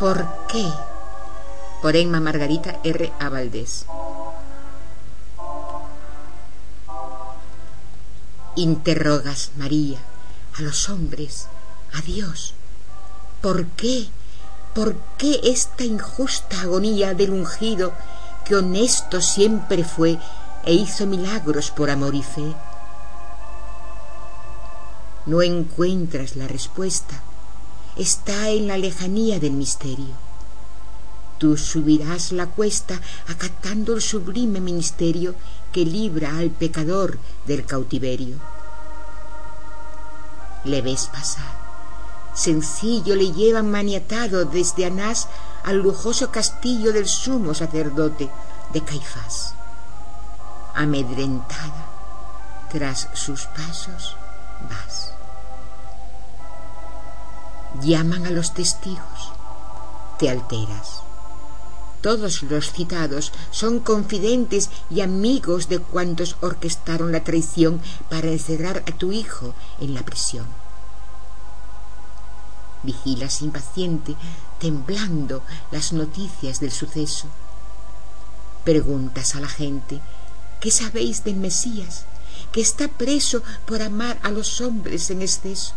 ¿Por qué? Por Emma Margarita R. A. Valdés. Interrogas, María, a los hombres, a Dios. ¿Por qué? ¿Por qué esta injusta agonía del ungido que honesto siempre fue e hizo milagros por amor y fe? No encuentras la respuesta, está en la lejanía del misterio. Tú subirás la cuesta acatando el sublime ministerio que libra al pecador del cautiverio. Le ves pasar, sencillo le llevan maniatado desde Anás al lujoso castillo del sumo sacerdote de Caifás. Amedrentada, tras sus pasos vas. Llaman a los testigos, te alteras. Todos los citados son confidentes y amigos de cuantos orquestaron la traición para encerrar a tu hijo en la prisión. Vigilas impaciente, temblando las noticias del suceso. Preguntas a la gente, ¿qué sabéis del Mesías, que está preso por amar a los hombres en exceso?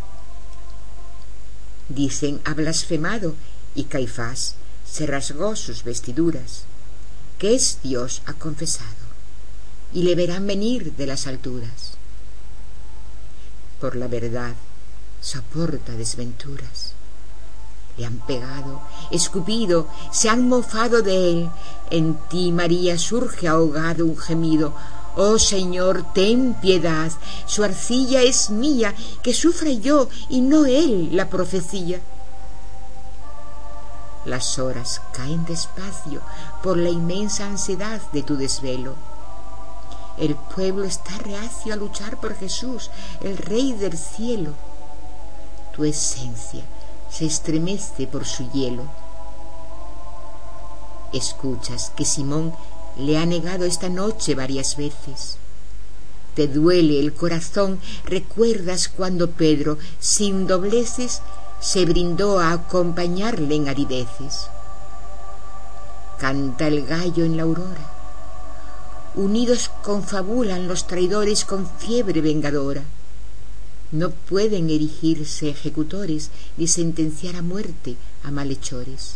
Dicen ha blasfemado, y Caifás se rasgó sus vestiduras, que es Dios ha confesado, y le verán venir de las alturas. Por la verdad soporta desventuras. Le han pegado, escupido, se han mofado de él. En ti, María, surge ahogado un gemido. Oh Señor, ten piedad, su arcilla es mía, que sufra yo y no él la profecía. Las horas caen despacio por la inmensa ansiedad de tu desvelo. El pueblo está reacio a luchar por Jesús, el Rey del cielo. Tu esencia se estremece por su hielo. Escuchas que Simón le ha negado esta noche varias veces. Te duele el corazón, recuerdas cuando Pedro, sin dobleces, se brindó a acompañarle en arideces. Canta el gallo en la aurora. Unidos confabulan los traidores con fiebre vengadora. No pueden erigirse ejecutores ni sentenciar a muerte a malhechores.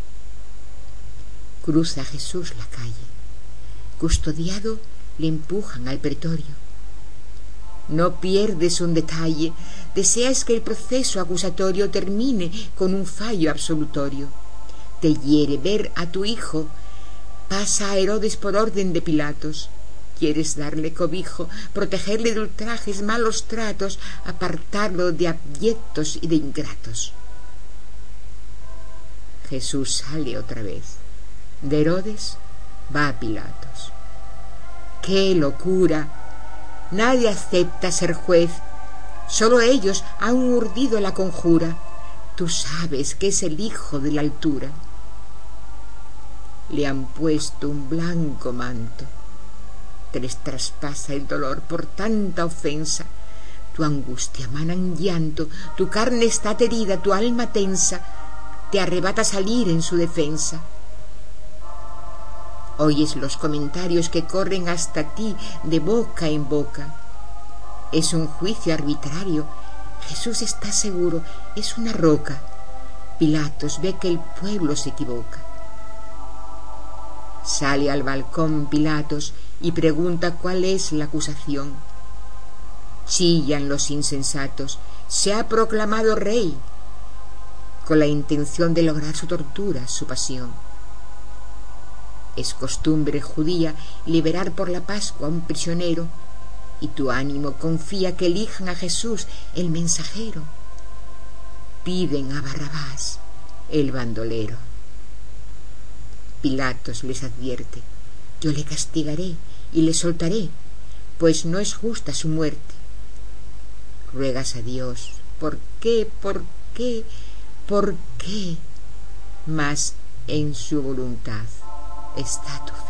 Cruza Jesús la calle. Custodiado le empujan al pretorio. No pierdes un detalle, deseas que el proceso acusatorio termine con un fallo absolutorio. Te hiere ver a tu hijo, pasa a Herodes por orden de Pilatos. Quieres darle cobijo, protegerle de ultrajes, malos tratos, apartarlo de abyectos y de ingratos. Jesús sale otra vez. De Herodes va a Pilatos. ¡Qué locura! Nadie acepta ser juez, solo ellos han urdido la conjura. Tú sabes que es el hijo de la altura. Le han puesto un blanco manto. Te les traspasa el dolor por tanta ofensa. Tu angustia mana en llanto, tu carne está aterida, tu alma tensa, te arrebata salir en su defensa. Oyes los comentarios que corren hasta ti de boca en boca. Es un juicio arbitrario. Jesús está seguro, es una roca. Pilatos ve que el pueblo se equivoca. Sale al balcón Pilatos y pregunta cuál es la acusación. Chillan los insensatos. Se ha proclamado rey, con la intención de lograr su tortura, su pasión. Es costumbre judía liberar por la Pascua a un prisionero, y tu ánimo confía que elijan a Jesús, el mensajero. Piden a Barrabás, el bandolero. Pilatos les advierte: yo le castigaré y le soltaré, pues no es justa su muerte. Ruegas a Dios: ¿por qué? ¿Por qué? ¿Por qué? Mas en su voluntad está tu fe.